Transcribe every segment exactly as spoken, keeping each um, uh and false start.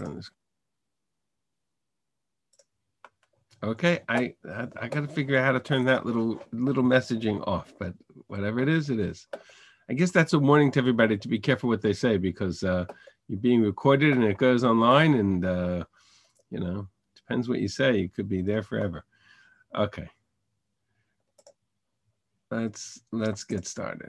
put on this. Okay, I I, I got to figure out how to turn that little little messaging off, but whatever it is, it is. I guess that's a warning to everybody to be careful what they say, because uh, you're being recorded and it goes online, and uh, you know, depends what you say. You could be there forever. Okay, let's let's get started.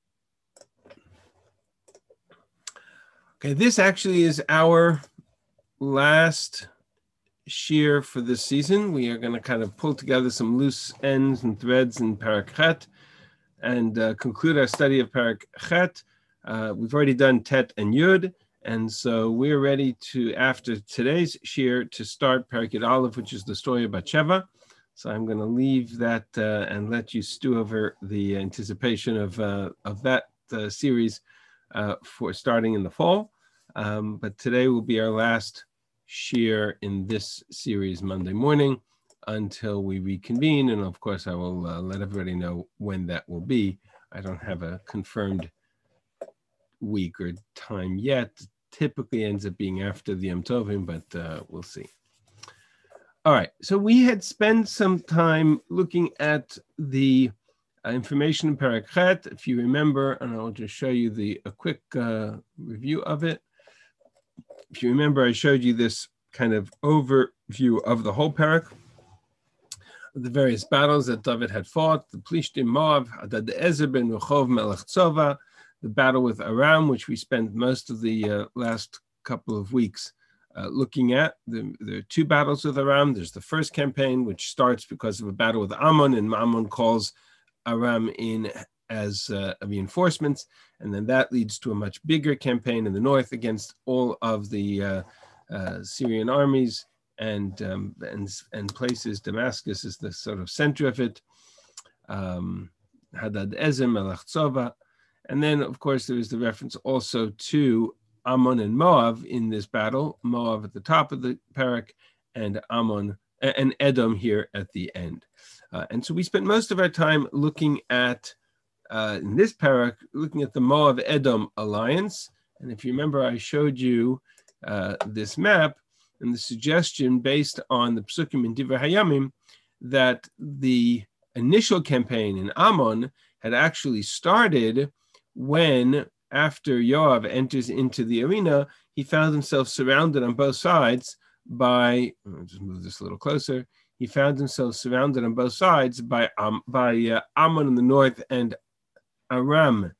Okay, this actually is our last shiur for this season. We are going to kind of pull together some loose ends and threads in Perek Chet and uh, conclude our study of Perek Chet. Uh, we've already done Tet and Yud, and so we're ready to, after today's shiur, to start Perek Yud Aleph, which is the story of Bathsheba. So I'm going to leave that uh, and let you stew over the anticipation of uh, of that uh, series uh, for starting in the fall. Um, but today will be our last shiur in this series Monday morning until we reconvene. And of course, I will uh, let everybody know when that will be. I don't have a confirmed week or time yet. Typically ends up being after the Yom Tovim, but uh, we'll see. All right, so we had spent some time looking at the uh, information in Perek Chet, if you remember, and I'll just show you the a quick uh, review of it. If you remember, I showed you this kind of overview of the whole Perek, the various battles that David had fought, the Plishtim, Moab, Hadad Ezer ben Rechov Melech Tzova, the battle with Aram, which we spent most of the uh, last couple of weeks uh, looking at. The, there are two battles with Aram. There's the first campaign, which starts because of a battle with Ammon, and Ammon calls Aram in as uh, reinforcements, and then that leads to a much bigger campaign in the north against all of the uh, uh, Syrian armies and, um, and and places. Damascus is the sort of center of it. Um, Hadad Ezer, Melech Tzova, and then of course there is the reference also to Ammon and Moab in this battle. Moab at the top of the Perek, and Ammon and Edom here at the end. Uh, and so we spent most of our time looking at Uh, in this parak, looking at the Moab-Edom alliance. And if you remember, I showed you uh, this map and the suggestion based on the Psukim in Divrei Hayamim that the initial campaign in Ammon had actually started when, after Yoav enters into the arena, he found himself surrounded on both sides by, I'll just move this a little closer, he found himself surrounded on both sides by, um, by uh, Ammon in the north and Aram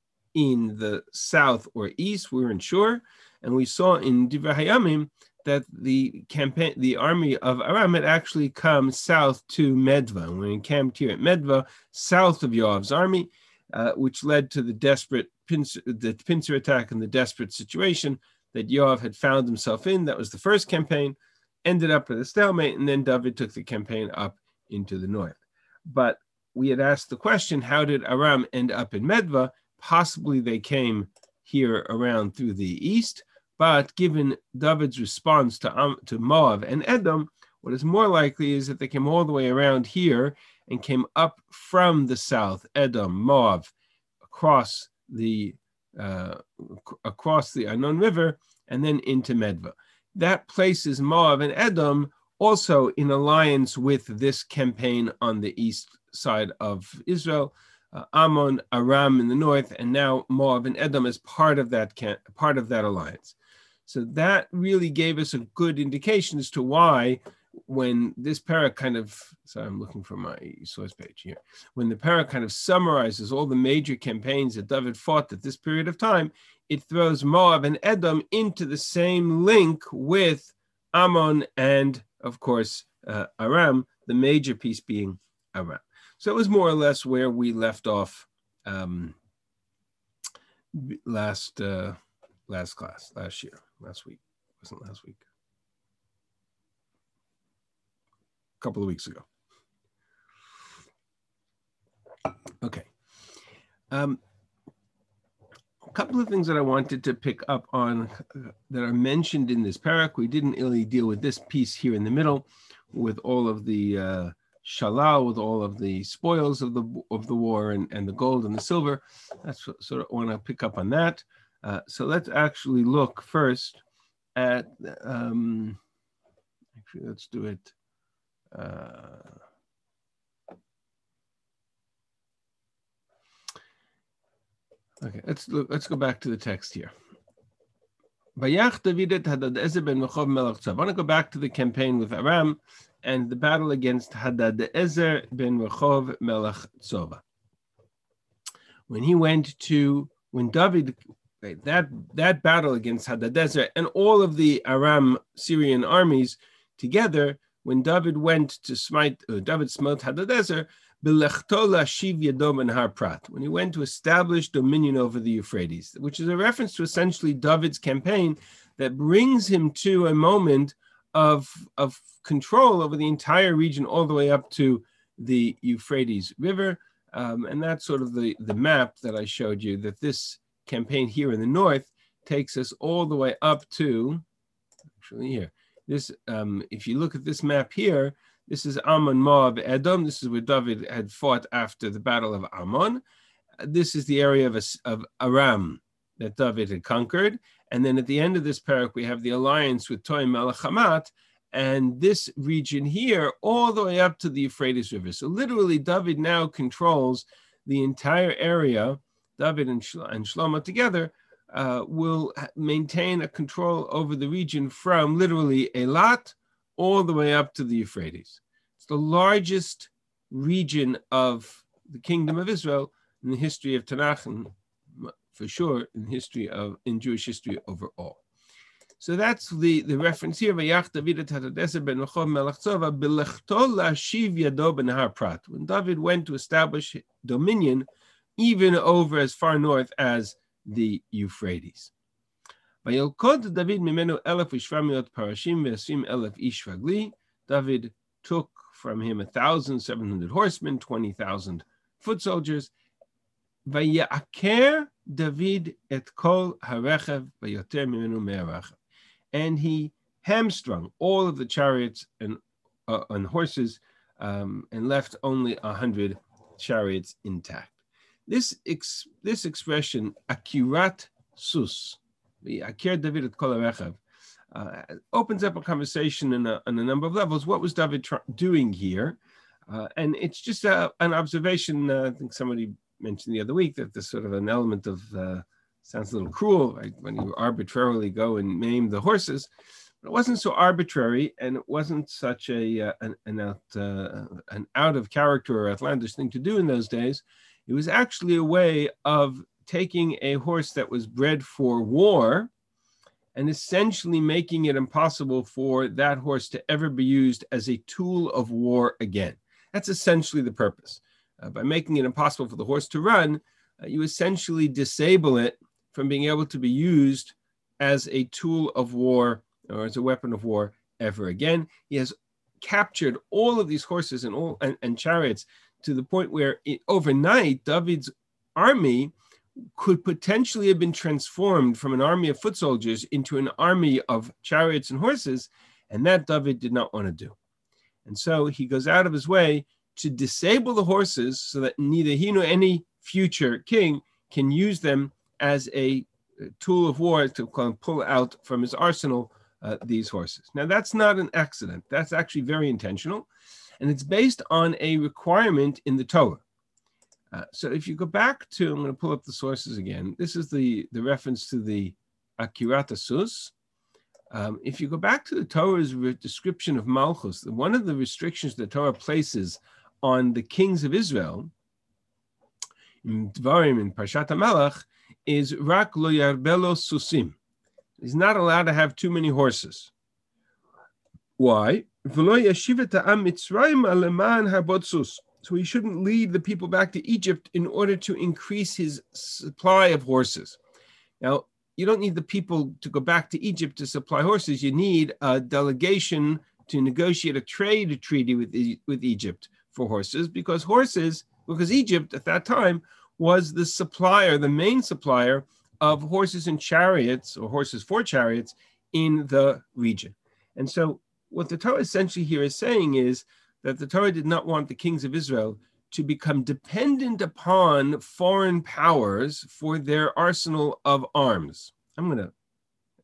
in the south or east. We weren't sure, and we saw in Divrei Hayamim that the campaign, the army of Aram had actually come south to Medva, and we encamped here at Medva, south of Yoav's army, uh, which led to the desperate pincer, the pincer attack and the desperate situation that Yoav had found himself in. That was the first campaign, ended up with a stalemate, and then David took the campaign up into the north. But we had asked the question, how did Aram end up in Medva? Possibly they came here around through the east, but given David's response to, um, to Moab and Edom, what is more likely is that they came all the way around here and came up from the south, Edom, Moab, across the, uh, across the Arnon River, and then into Medva. That places Moab and Edom also in alliance with this campaign on the east side of Israel, uh, Ammon, Aram in the north, and now Moab and Edom as part of that can, part of that alliance. So that really gave us a good indication as to why, when this parak kind of, so I'm looking for my source page here, when the parak kind of summarizes all the major campaigns that David fought at this period of time, it throws Moab and Edom into the same link with Ammon and, of course, uh, Aram, the major piece being Aram. So it was more or less where we left off um, last uh, last class, last year, last week. It wasn't last week. A couple of weeks ago. Okay. Um, a couple of things that I wanted to pick up on uh, that are mentioned in this parak. We didn't really deal with this piece here in the middle with all of the uh, shalal, with all of the spoils of the of the war and, and the gold and the silver. That's sort of want to pick up on that. Uh, so let's actually look first at, um, actually, let's do it. Uh, okay, let's look. Let's go back to the text here. I want to go back to the campaign with Aram and the battle against Hadadezer ben Rechov Melech Tzova. When he went to, when David, that, that battle against Hadadezer and all of the Aram Syrian armies together, when David went to smite, uh, David smote Hadadezer, when he went to establish dominion over the Euphrates, which is a reference to essentially David's campaign that brings him to a moment of, of control over the entire region all the way up to the Euphrates River. Um, and that's sort of the, the map that I showed you, that this campaign here in the north takes us all the way up to, actually here, this. Um, if you look at this map here, this is Ammon, Moab, Edom. This is where David had fought after the Battle of Ammon. This is the area of, of Aram that David had conquered. And then at the end of this parak, we have the alliance with Toi Melech Hamat, and this region here, all the way up to the Euphrates River. So literally, David now controls the entire area. David and, Shlo- and Shlomo together uh, will maintain a control over the region from literally Eilat all the way up to the Euphrates. It's the largest region of the kingdom of Israel in the history of Tanakh, and for sure in history of in Jewish history overall. So that's the, the reference here. When David went to establish dominion even over as far north as the Euphrates. David took from him one thousand seven hundred horsemen, twenty thousand foot soldiers. David et kol harechev vayoter mimenu me'arachev. And he hamstrung all of the chariots and, uh, and horses um, and left only a hundred chariots intact. This ex, this expression, akirat sus, akir David et kol harechev, uh, opens up a conversation in a, on a number of levels. What was David tr- doing here? Uh, and it's just a, an observation. Uh, I think somebody mentioned the other week that there's sort of an element of, uh, sounds a little cruel, right? When you arbitrarily go and maim the horses. But it wasn't so arbitrary, and it wasn't such a uh, an, an, out, uh, an out of character or outlandish thing to do in those days. It was actually a way of taking a horse that was bred for war and essentially making it impossible for that horse to ever be used as a tool of war again. That's essentially the purpose. Uh, by making it impossible for the horse to run, uh, you essentially disable it from being able to be used as a tool of war or as a weapon of war ever again. He has captured all of these horses and all and, and chariots to the point where it, overnight David's army could potentially have been transformed from an army of foot soldiers into an army of chariots and horses, and that David did not want to do. And so he goes out of his way to disable the horses so that neither he nor any future king can use them as a tool of war to pull out from his arsenal uh, these horses. Now, that's not an accident. That's actually very intentional. And it's based on a requirement in the Torah. Uh, so if you go back to, I'm going to pull up the sources again. This is the, the reference to the Akirat Sus. Um, if you go back to the Torah's re- description of Malchus, one of the restrictions the Torah places on the kings of Israel, in Dvarim, in Parshat HaMelech, is Rak lo yarbelo susim. He's not allowed to have too many horses. Why? So he shouldn't lead the people back to Egypt in order to increase his supply of horses. Now, you don't need the people to go back to Egypt to supply horses. You need a delegation to negotiate a trade treaty with, with Egypt for horses, because horses, because Egypt at that time was the supplier, the main supplier of horses and chariots, or horses for chariots, in the region. And so what the Torah essentially here is saying is that the Torah did not want the kings of Israel to become dependent upon foreign powers for their arsenal of arms. I'm going to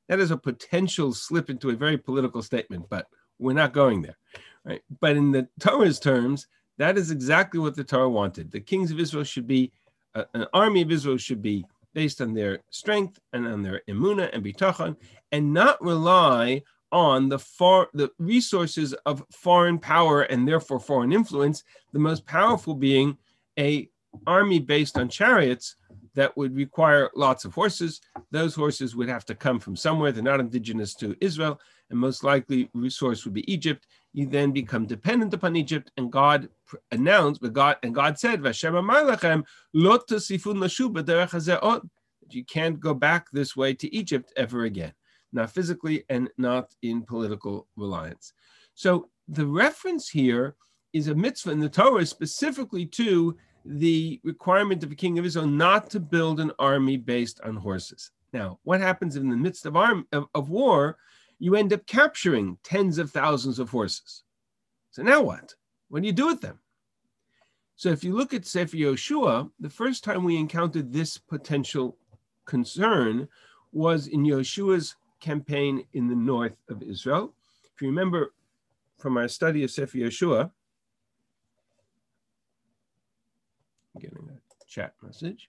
that is a potential slip into a very political statement, but we're not going there, right? But in the Torah's terms, that is exactly what the Torah wanted. The kings of Israel should be, uh, an army of Israel should be based on their strength and on their emunah and bitachon, and not rely on the far, the resources of foreign power and therefore foreign influence, the most powerful being a army based on chariots that would require lots of horses. Those horses would have to come from somewhere. They're not indigenous to Israel, and most likely resource would be Egypt. You then become dependent upon Egypt, and God announced, but God and God said, "Vashem amar lechem lo tosifun lashuv b'derech hazeh od." You can't go back this way to Egypt ever again, not physically and not in political reliance. So the reference here is a mitzvah in the Torah specifically to the requirement of a king of Israel not to build an army based on horses. Now, what happens in the midst of, arm, of, of war? You end up capturing tens of thousands of horses. So now what? What do you do with them? So if you look at Sefer Yoshua, the first time we encountered this potential concern was in Yoshua's campaign in the north of Israel. If you remember from our study of Sefer Yoshua, I'm getting a chat message.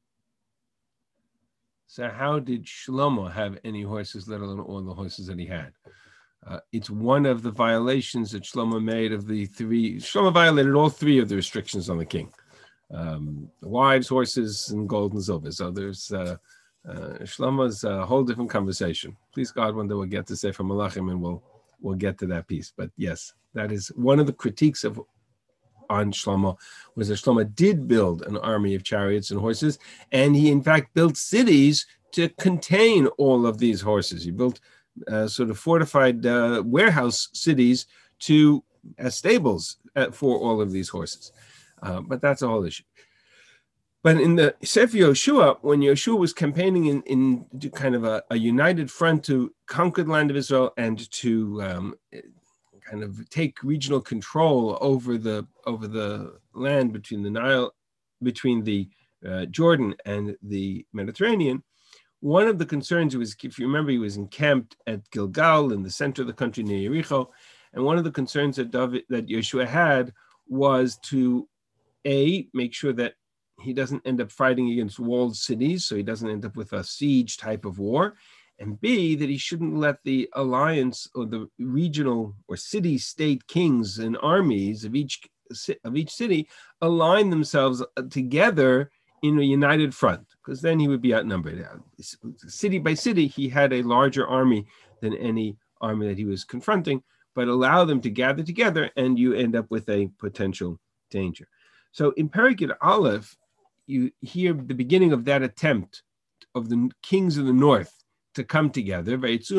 So how did Shlomo have any horses, let alone all the horses that he had? Uh, it's one of the violations that Shlomo made of the three. Shlomo violated all three of the restrictions on the king. Um, the wives, horses, and gold and silver. So there's uh, uh, Shlomo's a whole different conversation. Please God, one day we'll get to Sefer Malachim and we'll we'll get to that piece. But yes, that is one of the critiques of on Shlomo, was that Shlomo did build an army of chariots and horses, and he in fact built cities to contain all of these horses. He built uh, sort of fortified uh, warehouse cities to as stables uh, for all of these horses. Uh, but that's a whole issue. But in the Sefer Yoshua, when Yoshua was campaigning in, in kind of a, a united front to conquer the land of Israel and to um, kind of take regional control over the over the land between the Nile, between the uh, Jordan and the Mediterranean, one of the concerns was, if you remember, he was encamped at Gilgal in the center of the country near Yericho, and one of the concerns that David, that Yoshua had was to A, make sure that he doesn't end up fighting against walled cities, so he doesn't end up with a siege type of war, and B, that he shouldn't let the alliance or the regional or city-state kings and armies of each of each city align themselves together in a united front, because then he would be outnumbered. City by city, he had a larger army than any army that he was confronting, but allow them to gather together, and you end up with a potential danger. So in Perikid Aleph, you hear the beginning of that attempt of the kings of the north to come together.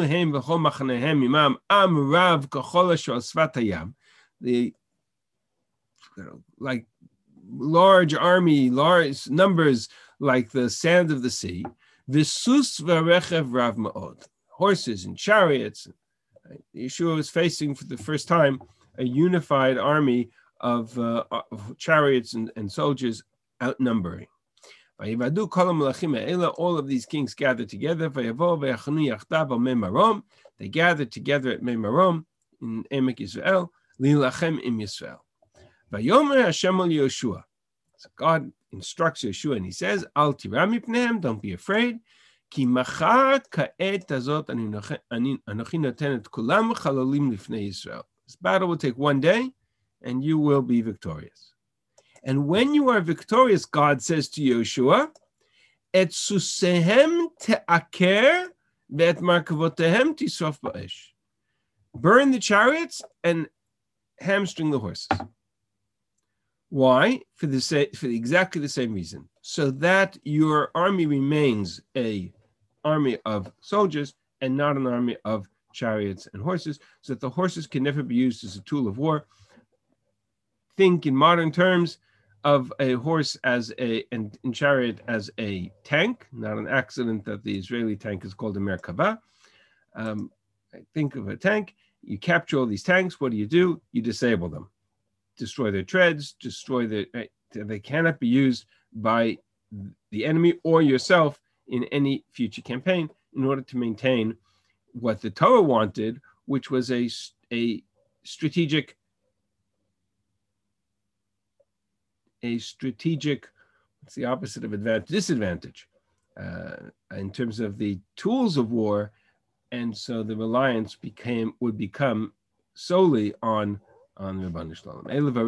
The you know, like large army, large numbers like the sand of the sea. V'sus v'rechev rav ma'od. Horses and chariots. Right? Yeshua was facing for the first time a unified army of, uh, of chariots and, and soldiers outnumbering. All of these kings gathered together. They gathered together at Memarom in Emek Yisrael, Lilachem im Yisrael. Vayomer Hashem al Yoshua. So God instructs Yoshua and he says, Al tira mipnehem, don't be afraid. Ki machar ka'et azot anochi noten et kulam chalalim lifnei Yisrael. This battle will take one day and you will be victorious. And when you are victorious, God says to Yoshua, Et susehem te'aker ve'et markavotehem tisrof ba'esh. Burn the chariots and hamstring the horses. Why? For the sa- for exactly the same reason. So that your army remains a army of soldiers and not an army of chariots and horses, so that the horses can never be used as a tool of war. Think in modern terms of a horse as a and, and chariot as a tank, not an accident that the Israeli tank is called a Merkava. Um, think of a tank. You capture all these tanks. What do you do? You disable them, destroy their treads, destroy their. Right? They cannot be used by the enemy or yourself in any future campaign in order to maintain what the Torah wanted, which was a, a strategic, a strategic, what's the opposite of advantage? Disadvantage uh, in terms of the tools of war. And so the reliance became would become solely on on Ribono Shel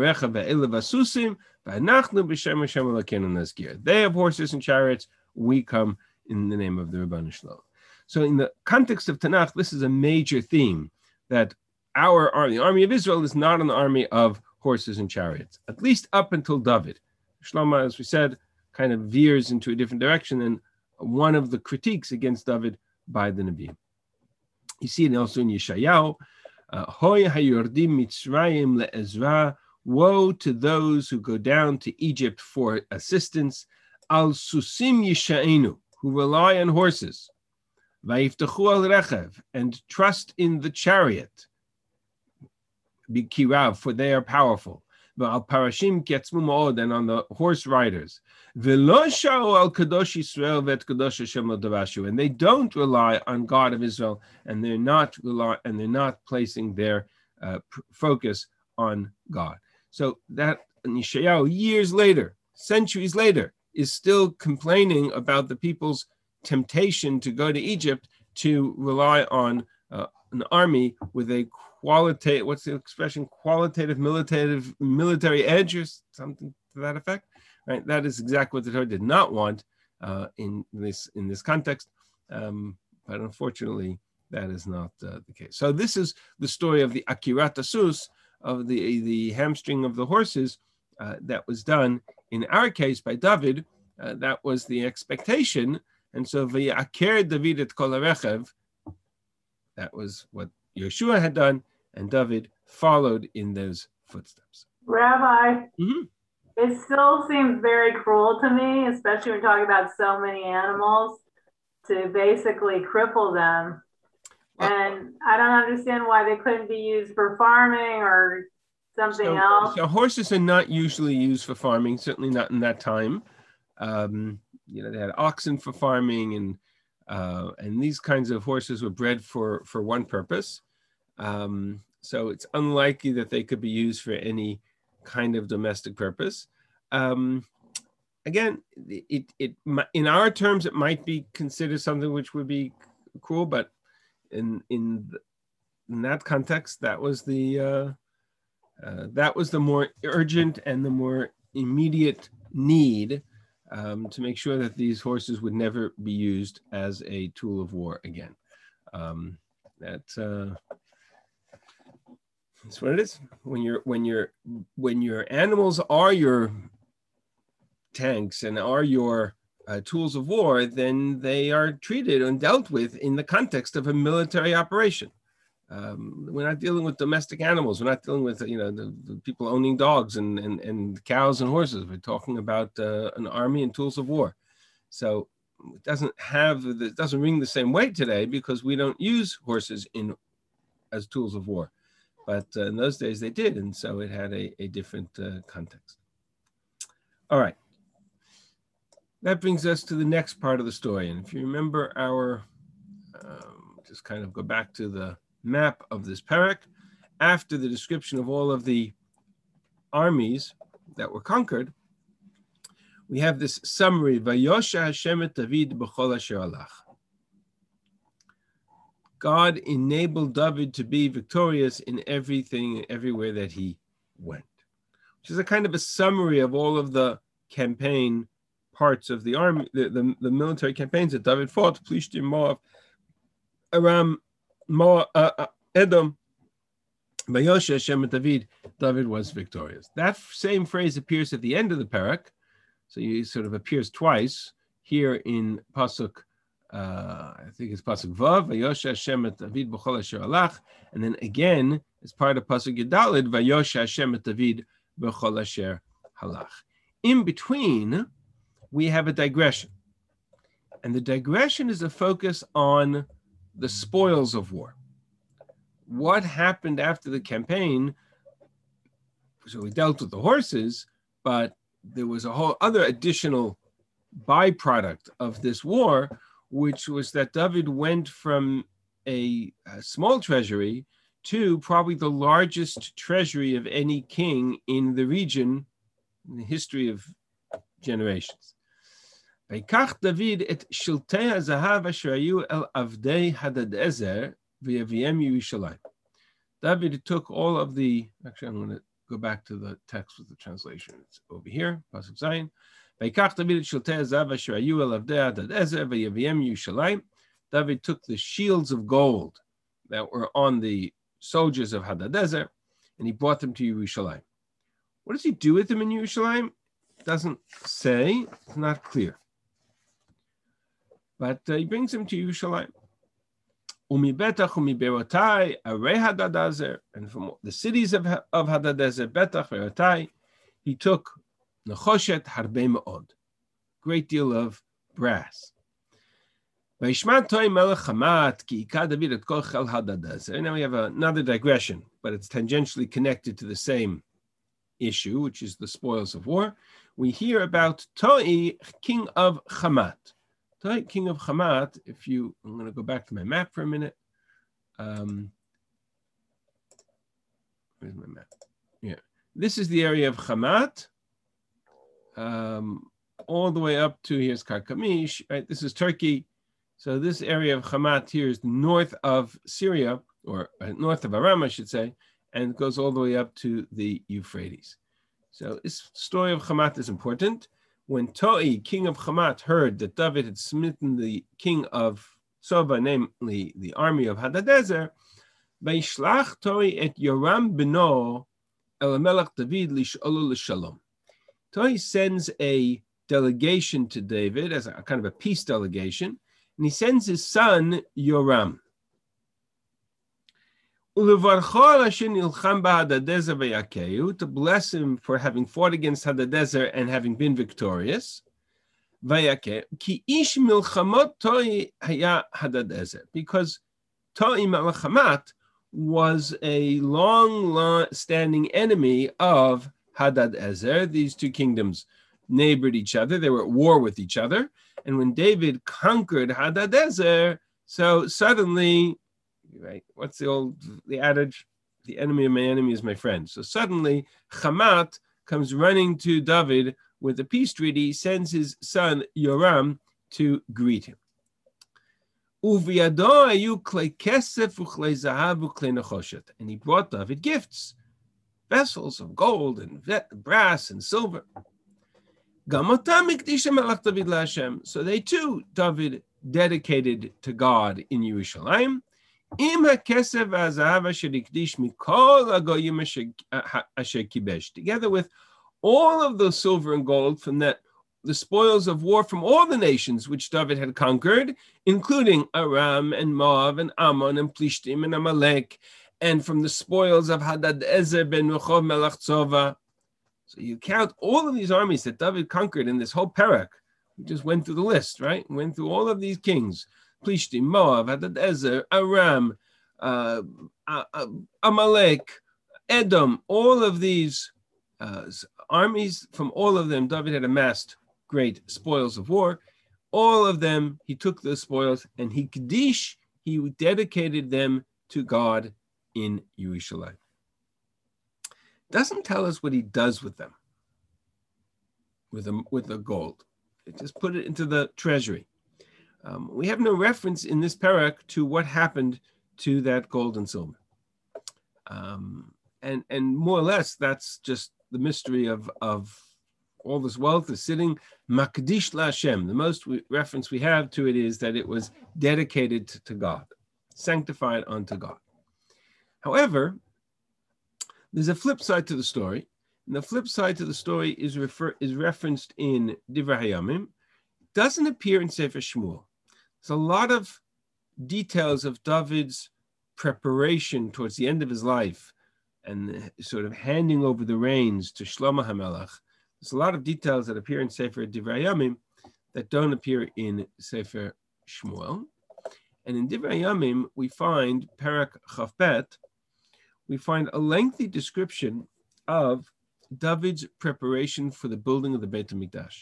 Olam. They have horses and chariots. We come in the name of the Ribono Shel Olam. So in the context of Tanakh, this is a major theme, that our army, the army of Israel, is not an army of horses and chariots, at least up until David. Shlomo, as we said, kind of veers into a different direction, and one of the critiques against David by the Nevi'im. You see it also in Yeshayahu, Hoy hayordim Mitzrayim le'ezra, woe to those who go down to Egypt for assistance, al susim yisha'enu, who rely on horses, vayiftachu al rechev, and trust in the chariot, bikirav, for they are powerful, al parashim ketzmu ma'od, and on the horse riders, v'lo sha'u al kadosh Yisrael vet kadosh Hashem lo davashu, and they don't rely on God of Israel, and they're not rely, and they're not placing their uh, pr- focus on God. So that Yeshayahu, years later, centuries later, is still complaining about the people's temptation to go to Egypt to rely on uh, an army with a qualitative, what's the expression, qualitative military military edge or something to that effect, right? That is exactly what the Torah did not want uh, in this in this context, um, but unfortunately that is not uh, the case. So this is the story of the Akirat Asus, of the the hamstring of the horses uh, that was done in our case by David. Uh, that was the expectation, and so v'yaker David et kol harechev, that was what Yeshua had done, and David followed in those footsteps. Rabbi, mm-hmm. It still seems very cruel to me, especially when we're talking about so many animals, to basically cripple them. Well, and I don't understand why they couldn't be used for farming or something so, else. So horses are not usually used for farming, certainly not in that time. Um, you know, they had oxen for farming, and uh, and these kinds of horses were bred for, for one purpose. Um, so it's unlikely that they could be used for any kind of domestic purpose. Um, again, it, it in our terms, it might be considered something which would be cruel, but in in, in that context, that was the uh, uh, that was the more urgent and the more immediate need um, to make sure that these horses would never be used as a tool of war again. Um, that. Uh, That's what it is. When you're when you're when your animals are your tanks and are your uh, tools of war, then they are treated and dealt with in the context of a military operation. Um, we're not dealing with domestic animals. We're not dealing with you know the, the people owning dogs and, and and cows and horses. We're talking about uh, an army and tools of war. So it doesn't have it doesn't ring the same way today because we don't use horses in as tools of war. But uh, in those days they did, and so it had a, a different uh, context. All right. That brings us to the next part of the story. And if you remember our, um, just kind of go back to the map of this parak, after the description of all of the armies that were conquered, we have this summary, Vayosha Hashem et David b'chol asher alach. God enabled David to be victorious in everything, everywhere that he went, which is a kind of a summary of all of the campaign parts of the army, the, the, the military campaigns that David fought, Plishtim, Moab, Aram, Moab, uh, uh, Edom, Vayosha Hashem et David, David was victorious. That same phrase appears at the end of the parak, so he sort of appears twice here in Pasuk Uh, I think it's Pasuk Vav, Vayosha Hashem et David b'chol asher alach, and then again, as part of Pasuk Yudalid, Vayosha Hashem et David b'chol asher halach. In between, we have a digression, and the digression is a focus on the spoils of war. What happened after the campaign? So we dealt with the horses, but there was a whole other additional byproduct of this war, which was that David went from a, a small treasury to probably the largest treasury of any king in the region in the history of generations. ויקח דוד את שלטי הזהב אשר היו אל עבדי הדדעזר ויביאם ירושלים. David took all of the, actually I'm going to go back to the text with the translation. It's over here, Pasuk Zayin. ויקח דוד את שלטי הזהב אשר היו אל עבדי הדדעזר ויביאם ירושלים. David took the shields of gold that were on the soldiers of Hadadezer and he brought them to Yerushalayim. What does he do with them in Yerushalayim? Doesn't say, it's not clear. But uh, he brings them to Yerushalayim. Umibetach umiberotai arei Hadadezer, and from the cities of, of Hadadezer, Betach, Berotai, he took Nechoshet harbe me'od, great deal of brass. And now we have another digression, but it's tangentially connected to the same issue, which is the spoils of war. We hear about Toi, king of Hamat. Toi, king of Hamat, if you, I'm going to go back to my map for a minute. Um, where's my map? Yeah. This is the area of Hamat, um, all the way up to, here's Karkamish, right? This is Turkey. So this area of Hamat here is north of Syria, or north of Aram, I should say, and goes all the way up to the Euphrates. So this story of Hamat is important. When Toi, king of Hamat, heard that David had smitten the king of Soba, namely the army of Hadadezer, Vaishlach Toi et Yoram beno el Melech David lish'olu l'shalom. Toi sends a delegation to David as a kind of a peace delegation, and he sends his son Yoram. To bless him for having fought against Hadadezer and having been victorious. Because Toi Melech Hamat was a long-standing enemy of Hadadezer. These two kingdoms neighbored each other. They were at war with each other. And when David conquered Hadadezer, so suddenly, right, what's the old, the adage? The enemy of my enemy is my friend. So suddenly, Hamat comes running to David with a peace treaty, sends his son Yoram to greet him. And he brought David gifts, vessels of gold and brass and silver. So they too, David dedicated to God in Yerushalayim, together with all of the silver and gold from that, the spoils of war from all the nations which David had conquered, including Aram and Moab and Ammon and Plishtim and Amalek, and from the spoils of Hadadezer ben Rechov melech Tzova. So you count all of these armies that David conquered in this whole parak. We just went through the list, right? Went through all of these kings: Plishtim, Moab, Hadadezer, Aram, uh, uh, Amalek, Edom. All of these uh, armies, from all of them, David had amassed great spoils of war. All of them, he took the spoils and he Kaddish, he dedicated them to God in Yerushalayim. Doesn't tell us what he does with them, with the, with the gold. It just put it into the treasury. Um, we have no reference in this parak to what happened to that gold and silver. Um, and, and more or less, that's just the mystery of, of all this wealth is sitting Makdish LaHashem. The most we, reference we have to it is that it was dedicated to, to God, sanctified unto God. However, there's a flip side to the story, and the flip side to the story is refer, is referenced in Divrei Hayamim. Doesn't appear in Sefer Shmuel. There's a lot of details of David's preparation towards the end of his life and sort of handing over the reins to Shlomo HaMelech. There's a lot of details that appear in Sefer Divrei Hayamim that don't appear in Sefer Shmuel. And in Divrei Hayamim, we find Parak Chavbet, we find a lengthy description of David's preparation for the building of the Beit HaMikdash.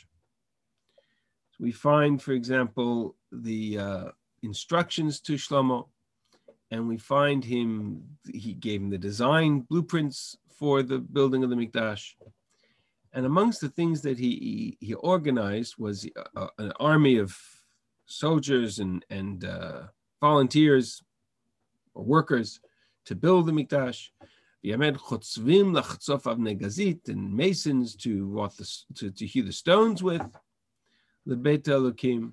So we find, for example, the uh, instructions to Shlomo, and we find him, he gave him the design blueprints for the building of the Mikdash. And amongst the things that he he, he organized was a, an army of soldiers and, and uh, volunteers or workers to build the Mikdash. And masons to what the, to, to hew the stones with. The Beit Elokim.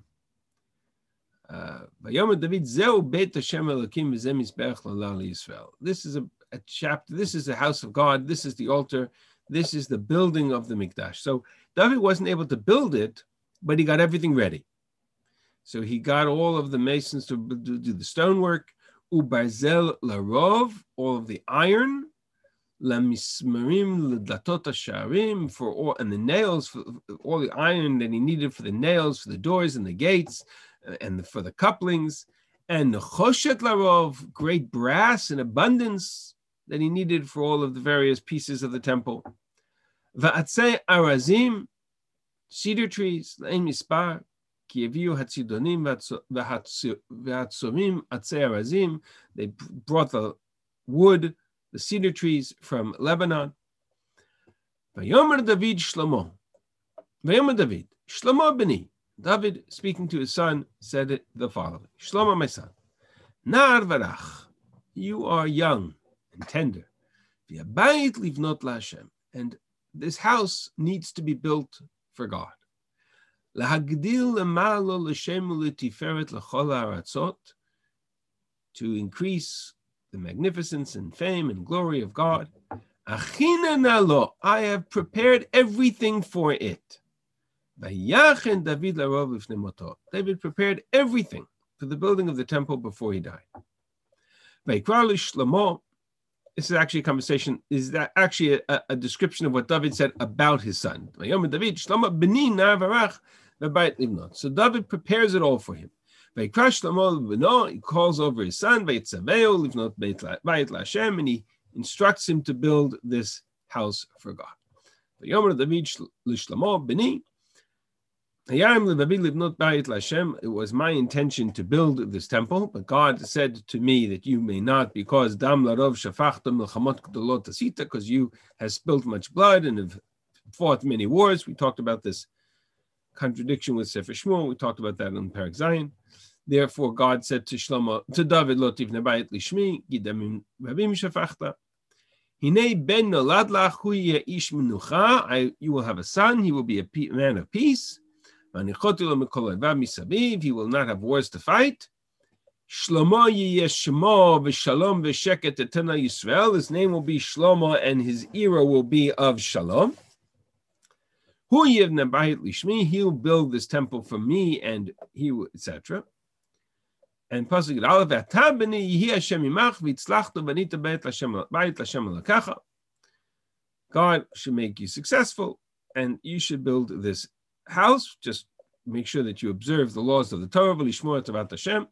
This is a, a chapter. This is the house of God. This is the altar. This is the building of the Mikdash. So David wasn't able to build it, but he got everything ready. So he got all of the masons to do, do the stonework. Ubarzel larov, all of the iron. Lamismarim l'datot hasharim, for all, and the nails, for all the iron that he needed for the nails, for the doors and the gates, and the, for the couplings, and the choshet larov, great brass in abundance that he needed for all of the various pieces of the temple. Va'atzei arazim, cedar trees, le'en mispar, ki yaviu hatzidonim v'hatzorim atzei arazim. They brought the wood, the cedar trees from Lebanon. Vayomer David Shlomo. Vayomer David, Shlomo b'ni. David, speaking to his son, said the following: Shlomo, my son, Nar varach, you are young and tender. V'yabayit livnot laHashem, and this house needs to be built for God. Lahagdil lemalo l'shem u'letiferet l'chol ha'aratzot, to increase the magnificence and fame and glory of God. Achina nalo, I have prepared everything for it. Vayachen David larov lifnei moto. David prepared everything for the building of the temple before he died. Vayikra Shlomo. This is actually a conversation. Is that actually a, a description of what David said about his son? Vayomer David Shlomo b'ni nar varach v'bayit livnot. So David prepares it all for him. He calls over his son, and he instructs him to build this house for God. It was my intention to build this temple, but God said to me that you may not, because because you have spilled much blood and have fought many wars. We talked about this contradiction with Sefer Shmuel. We talked about that in Perek Zayin. Therefore, God said to Shlomo, to David, "Lo tivne bayit lishmi, gidamim rabim shafachta. Hinei ben nolad lach hu yeh ish menucha. You will have a son. He will be a man of peace. V'anichoti lo mikol oivav misaviv. He will not have wars to fight. Shlomo yeh shemo v'shalom v'sheket etena Yisrael. His name will be Shlomo, and his era will be of shalom. Hu yivne bayit lishmi. He will build this temple for me, and he will, et cetera" And Pasuk Aleph, "V'ata b'nei yihi Hashem imach v'yitzlachtu v'anita beit Hashem beit Hashem l'kacha." God should make you successful, and you should build this house. Just make sure that you observe the laws of the Torah. V'lishmor tavat Hashem.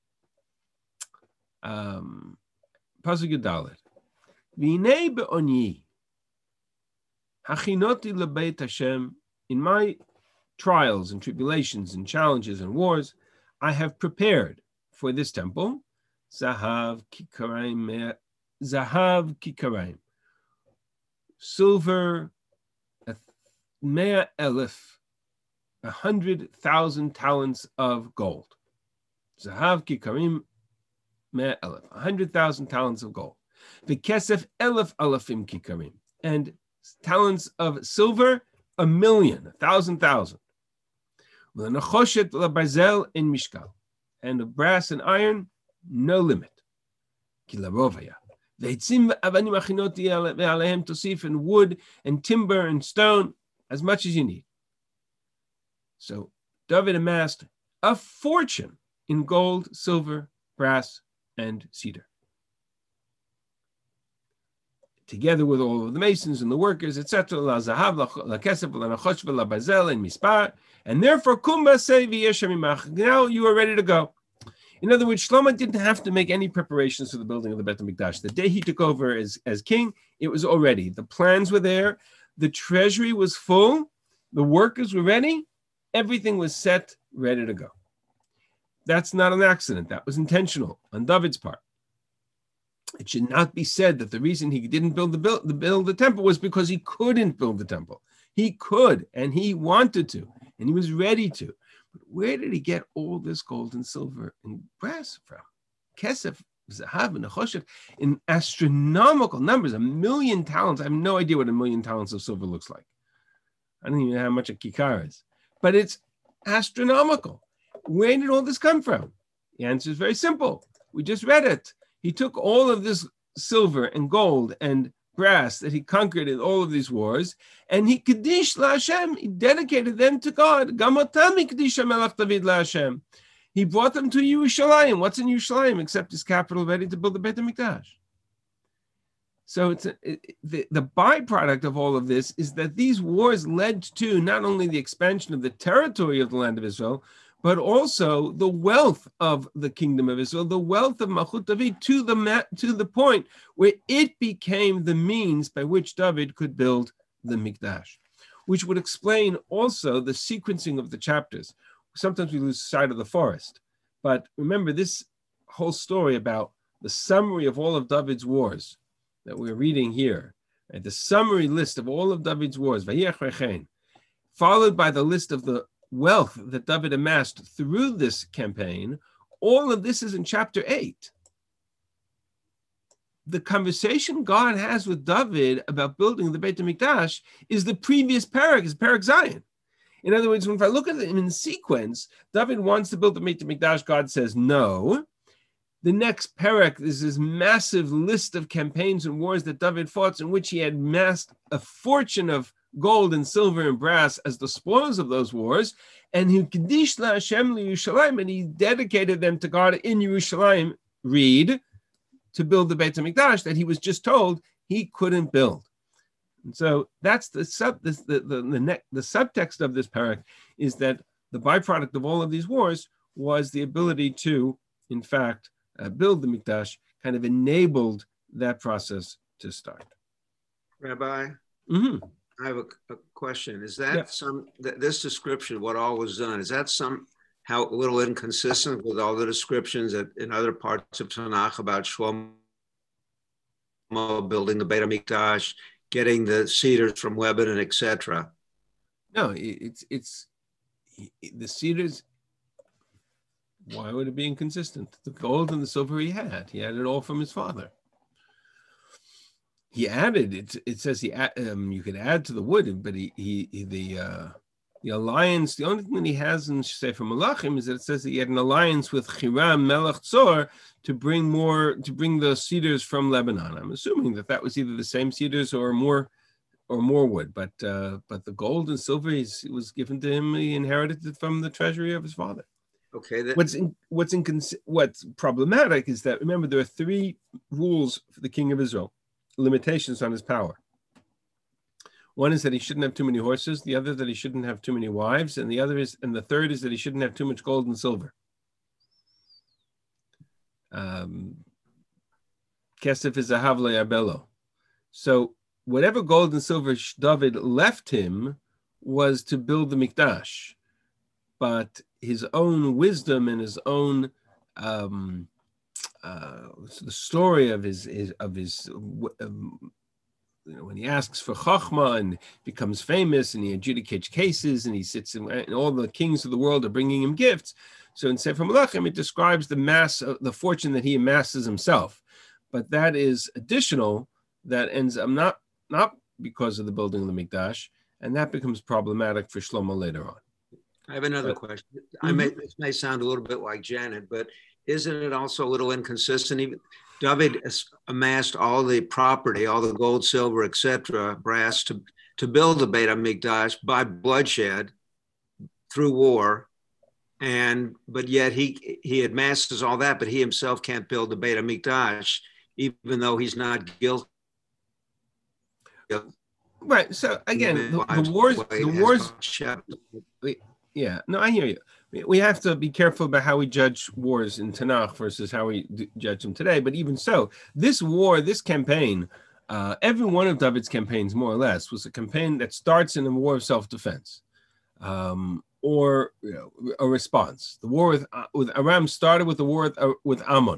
Um, Pasuk Yudalet, "V'hinei be'onyi hachinoti lebeit Hashem." In my trials and tribulations and challenges and wars, I have prepared for this temple, Zahav Kikaraim, Zahav Kikaraim, silver, a mea elif, a hundred thousand talents of gold. Zahav Kikarim mea elif, a hundred thousand talents of gold. V'kesef elif alafim kikarim, and talents of silver, a million, a thousand thousand. V'nachoshet labarzel in mishkal, and of brass and iron, no limit. Kilarovaya. Veitzim avanim achinoti ve'alehem tosif, and wood and timber and stone, as much as you need. So David amassed a fortune in gold, silver, brass, and cedar. Together with all of the masons and the workers, et cetera, la zahav, la kesef, la nachosh, la bazel, and mispar, and therefore kumba say v'yeshamimach. Now you are ready to go. In other words, Shlomo didn't have to make any preparations for the building of the Beit HaMikdash. The day he took over as, as king, it was already. The plans were there. The treasury was full. The workers were ready. Everything was set, ready to go. That's not an accident. That was intentional on David's part. It should not be said that the reason he didn't build the, build, the build the temple was because he couldn't build the temple. He could, and he wanted to, and he was ready to. But where did he get all this gold and silver and brass from? Kesef, Zahav, and Nechoshev, in astronomical numbers, a million talents. I have no idea what a million talents of silver looks like. I don't even know how much a kikar is, but it's astronomical. Where did all this come from? The answer is very simple. We just read it. He took all of this silver and gold and brass that he conquered in all of these wars, and he Kaddish la Hashem. He dedicated them to God. Gamatami Kaddish Melech David la Hashem. He brought them to Yerushalayim. What's in Yerushalayim except his capital, ready to build the Beit HaMikdash? So it's a, it, the, the byproduct of all of this is that these wars led to not only the expansion of the territory of the land of Israel, but also the wealth of the kingdom of Israel, the wealth of Malchut David, to the, to the point where it became the means by which David could build the Mikdash, which would explain also the sequencing of the chapters. Sometimes we lose sight of the forest. But remember this whole story about the summary of all of David's wars that we're reading here, right? The summary list of all of David's wars, followed by the list of the wealth that David amassed through this campaign. All of this is in chapter eight. The conversation God has with David about building the Beit HaMikdash is the previous parak, is parak Zion. In other words, if I look at them in sequence, David wants to build the Beit HaMikdash, God says no. The next parak is this massive list of campaigns and wars that David fought, in which he had amassed a fortune of gold and silver and brass as the spoils of those wars, and he Kaddish la Hashem Yerushalayim, and he dedicated them to God in Yerushalayim, read, to build the Beit HaMikdash that he was just told he couldn't build. And so that's the sub the the the, the, ne- the subtext of this parak, is that the byproduct of all of these wars was the ability to, in fact, uh, build the Mikdash, kind of enabled that process to start. Rabbi, Mm-hmm. I have a, a question. Is that Yeah. some, th- this description, what all was done, is that somehow a little inconsistent with all the descriptions that in other parts of Tanakh about Shlomo building the Beit HaMikdash, getting the cedars from Lebanon, et cetera? No, it's, it's, the cedars, why would it be inconsistent? The gold and the silver he had, he had it all from his father. He added it. It says he um, you could add to the wood, but he he, he the uh, the alliance. The only thing that he has in Sefer Malachim is that it says that he had an alliance with Hiram Melech Tzor to bring more to bring the cedars from Lebanon. I'm assuming that that was either the same cedars or more or more wood. But uh, but the gold and silver is, was given to him. He inherited it from the treasury of his father. Okay. That, What's in, what's in, what's problematic is that, remember, there are three rules for the king of Israel. Limitations on his power. One is that he shouldn't have too many horses. The other that he shouldn't have too many wives, and the other is, and the third is that he shouldn't have too much gold and silver. Um, Kesef is a havle abelo. So whatever gold and silver David left him was to build the Mikdash, but his own wisdom and his own um, Uh, the story of his, his of his, um, you know, when he asks for chachma and becomes famous and he adjudicates cases and he sits in, and all the kings of the world are bringing him gifts. So in Sefer Malachim, it describes the mass, uh, the fortune that he amasses himself, but that is additional. That ends up not not because of the building of the Mikdash, and that becomes problematic for Shlomo later on. I have another But, question. mm-hmm. I may, this may sound a little bit like Janet, but isn't it also a little inconsistent? Even David amassed all the property, all the gold, silver, et cetera, brass to, to build the Beit HaMikdash by bloodshed through war. And, but yet he, he amasses all that, but he himself can't build the Beit HaMikdash, even though he's not guilty. Right. So again, the, the wars, the wars, yeah, no, I hear you. We have to be careful about how we judge wars in Tanakh versus how we d- judge them today. But even so, this war, this campaign, uh, every one of David's campaigns, more or less, was a campaign that starts in a war of self-defense, um, or you know, a response. The war with uh, with Aram started with the war with, uh, with Ammon.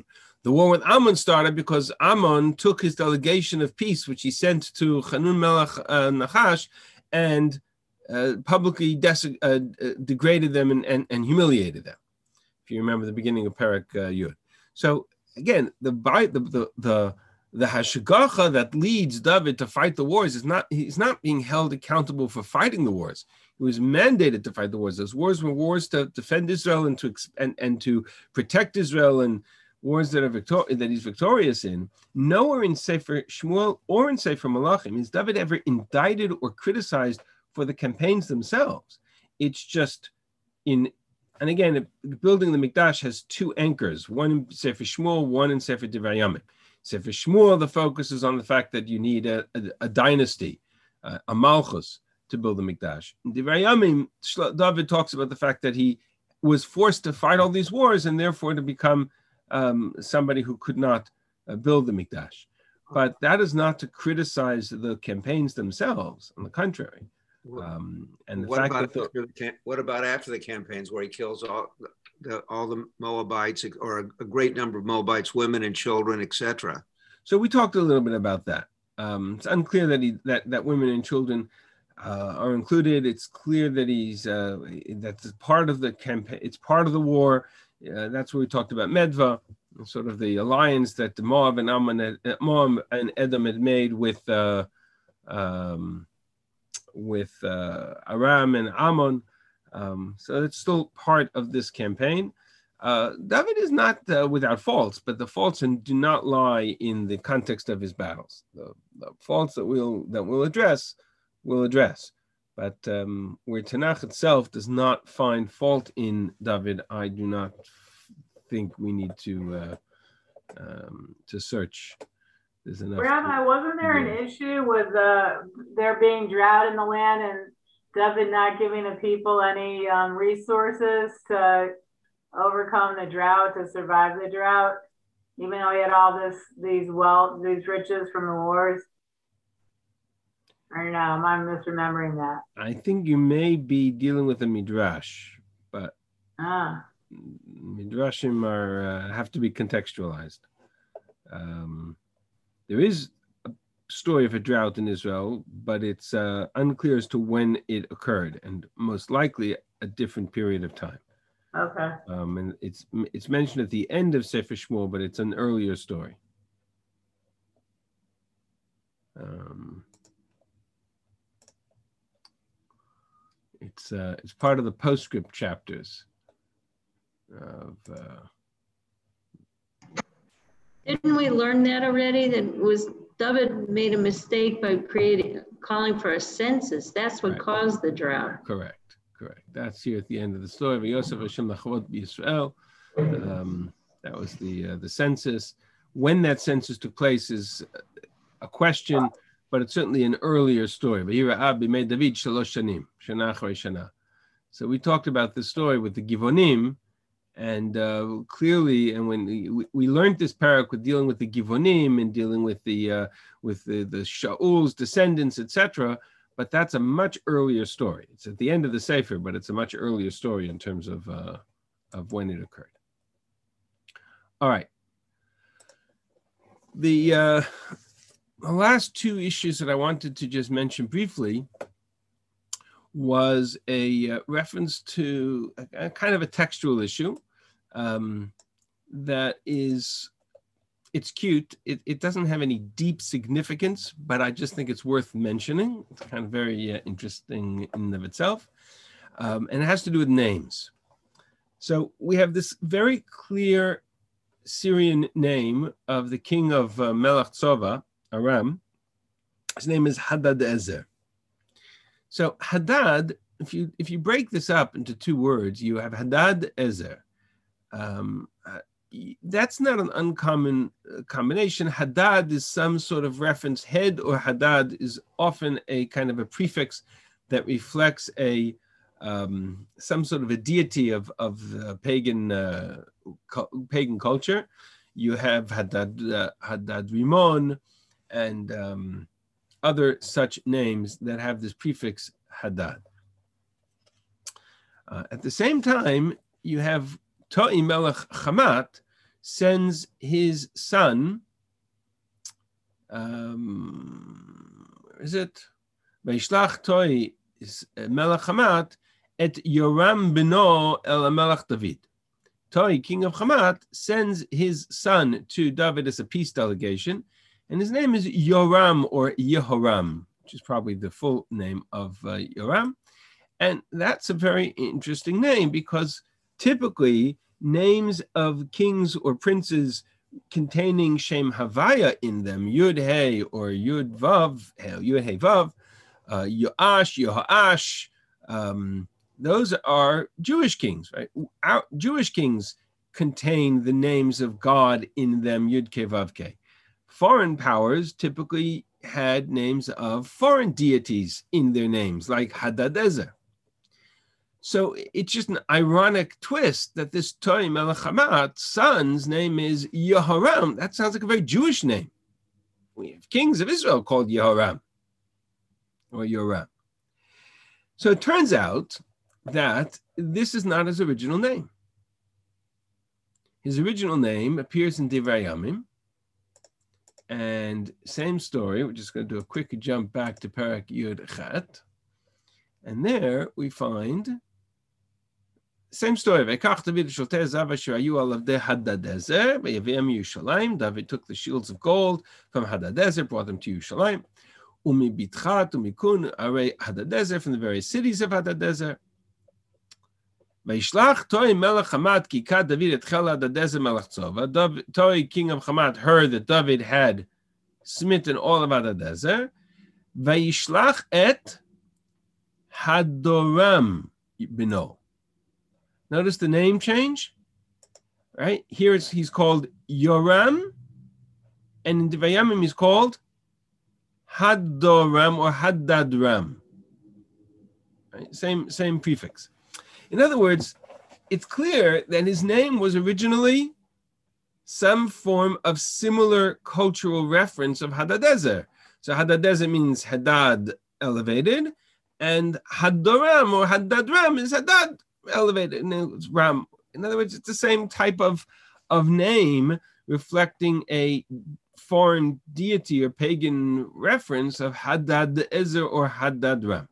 The war with Ammon started because Ammon took his delegation of peace, which he sent to Hanun Melech uh, Nachash, and uh, publicly des- uh, degraded them and, and, and humiliated them. If you remember the beginning of Perek uh, Yud. So again, the the the the, the hashgacha that leads David to fight the wars is not he's not being held accountable for fighting the wars. He was mandated to fight the wars. Those wars were wars to defend Israel and to and, and to protect Israel, and wars that are victor- that he's victorious in. Nowhere in Sefer Shmuel or in Sefer Malachim is David ever indicted or criticized for the campaigns themselves. It's just in, and again, building the Mikdash has two anchors, one in Sefer Shmuel, one in Sefer Divrei Yamim. Sefer Shmuel, the focus is on the fact that you need a, a, a dynasty, uh, a malchus, to build the Mikdash. In Divrei Yamim, David talks about the fact that he was forced to fight all these wars and therefore to become um, somebody who could not uh, build the Mikdash. But that is not to criticize the campaigns themselves. On the contrary. Um, and the what fact about that the, the, what about after the campaigns where he kills all the, all the Moabites, or a, a great number of Moabites, women and children, et cetera? So we talked a little bit about that. Um, it's unclear that he that, that women and children uh, are included. It's clear that he's uh, that's part of the campaign. It's part of the war. Uh, that's where we talked about Medva, sort of the alliance that the Moab and Ammon, uh, Moab and Edom had made with uh, um, with uh, Aram and Ammon. Um, so it's still part of this campaign. Uh, David is not uh, without faults, but the faults do not lie in the context of his battles. The, the faults that we'll that we'll address, we'll address. But um, where Tanakh itself does not find fault in David, I do not think we need to uh, um, to search. There's enough. Rabbi, wasn't there an issue with uh, there being drought in the land and David not giving the people any um, resources to overcome the drought, to survive the drought, even though he had all this these wealth, these riches from the wars? I don't know. Am I misremembering that? I think you may be dealing with a midrash, but ah. midrashim are uh, have to be contextualized. Um, there is a story of a drought in Israel, but it's uh, unclear as to when it occurred, and most likely a different period of time. Okay. Um, and it's it's mentioned at the end of Sefer Shmuel, but it's an earlier story. Um, it's uh, it's part of the postscript chapters of. Uh, Didn't we learn that already? That was David made a mistake by creating calling for a census. That's what right. caused the drought. Correct. Correct. That's here at the end of the story. Yosef Hashem Lachavot B'Yisrael. Um, that was the uh, the census. When that census took place is a question, but it's certainly an earlier story. So we talked about this story with the Givonim, and uh, clearly, and when we, we learned this parak with dealing with the Givonim and dealing with the uh, with the, the Shaul's descendants, et cetera. But that's a much earlier story. It's at the end of the Sefer, but it's a much earlier story in terms of uh, of when it occurred. All right. The, uh, the last two issues that I wanted to just mention briefly was a uh, reference to a, a kind of a textual issue um, that is. It's cute. It, it doesn't have any deep significance, but I just think it's worth mentioning. It's kind of very uh, interesting in and of itself. Um, and it has to do with names. So we have this very clear Syrian name of the king of uh, Melech Tzova, Aram. His name is Hadadezer. So Hadad, if you if you break this up into two words, you have Hadadezer. Um, uh, That's not an uncommon combination. Hadad is some sort of reference. Head or Hadad is often a kind of a prefix that reflects a um, some sort of a deity of of uh, pagan uh, pagan culture. You have Hadad uh, Hadad Rimon and um, other such names that have this prefix Hadad. Uh, at the same time, you have To'i Melech Chamat, sends his son, um, where is it? Vaishlach Toi Melech Hamat et Yoram beno el Melech David. Toi, king of Hamat, sends his son to David as a peace delegation, and his name is Yoram or Yehoram, which is probably the full name of uh, Yoram. And that's a very interesting name because typically names of kings or princes containing Shem Havaya in them, Yud Hey or Yud Vav, Yud Hey Vav, uh, Yoash, Yehoash, um, those are Jewish kings, right? Our Jewish kings contain the names of God in them, Yud Ke Vav Ke. Foreign powers typically had names of foreign deities in their names, like Hadadezer. So it's just an ironic twist that this Toi Melech Hamat son's name is Yehoram. That sounds like a very Jewish name. We have kings of Israel called Yehoram or Yoram. So it turns out that this is not his original name. His original name appears in Divrei Yamim. And same story, we're just going to do a quick jump back to Parak Yud Chet. And there we find same story. Vekach David Shotei Zav asher hayu alavdei Hadadezer ve'yaviim Yerushalayim. David took the shields of gold from Hadadezer, brought them to Yerushalayim. Umi Bitchat, Umikun, Arei Hadadezer, from the various cities of Hadadezer. Vaishlach Toi Melech Hamat Kikad David et Chel Hadadezer Melech Tzova. Toi, king of Hamat, heard that David had smitten all of Hadadezer. Vaishlach et Hadoram bino. Notice the name change, right? Here it's, he's called Yoram, and in Divrei Yamim he's called Hadoram or Hadadram. Right? Same, same prefix. In other words, it's clear that his name was originally some form of similar cultural reference of Hadadezer. So Hadadezer means Hadad, elevated, and Hadoram or Hadadram is Hadad, elevated, and it's Ram. In other words, it's the same type of, of name reflecting a foreign deity or pagan reference of Hadadezer or Hadadram.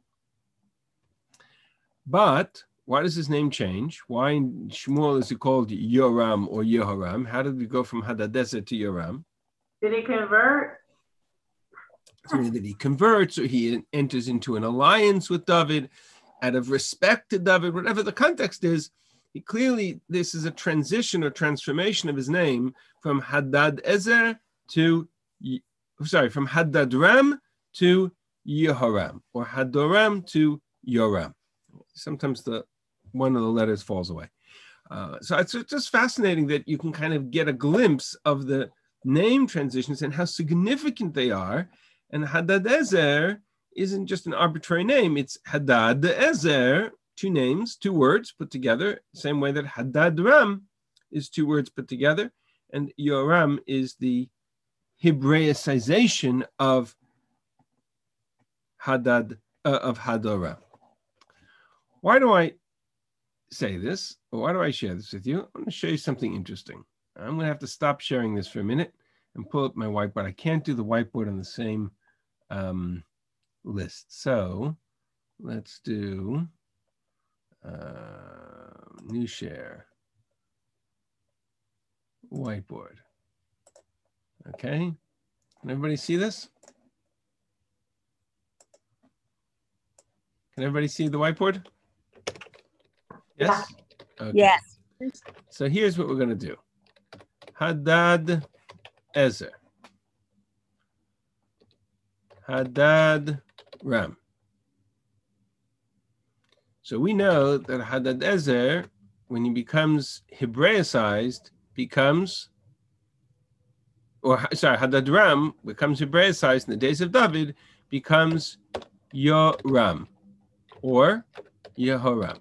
But why does his name change? Why in Shmuel is he called Yoram or Yehoram? How did we go from Hadadezer to Yoram? Did he convert? So that he converts or he enters into an alliance with David out of respect to David, whatever the context is. He clearly, this is a transition or transformation of his name from Hadadezer to, sorry, from Hadadram to Yehoram, or Hadoram to Yoram. Sometimes the one of the letters falls away. Uh, so it's just fascinating that you can kind of get a glimpse of the name transitions and how significant they are. And Hadadezer isn't just an arbitrary name. It's Hadadezer, two names, two words put together, same way that Hadadram is two words put together. And Yoram is the Hebraicization of Hadad, uh, of Hadoram. Why do I say this? Or why do I share this with you? I'm going to show you something interesting. I'm going to have to stop sharing this for a minute and pull up my whiteboard. I can't do the whiteboard on the same um, list. So let's do uh, new share, whiteboard. Okay. Can everybody see this? Can everybody see the whiteboard? Yes? Okay. Yes. So here's what we're going to do. Hadad Ezer. Hadad Ram. So we know that Hadad Ezer, when he becomes Hebraicized, becomes, or sorry, Hadad Ram becomes Hebraicized in the days of David, becomes Yoram or Yehoram.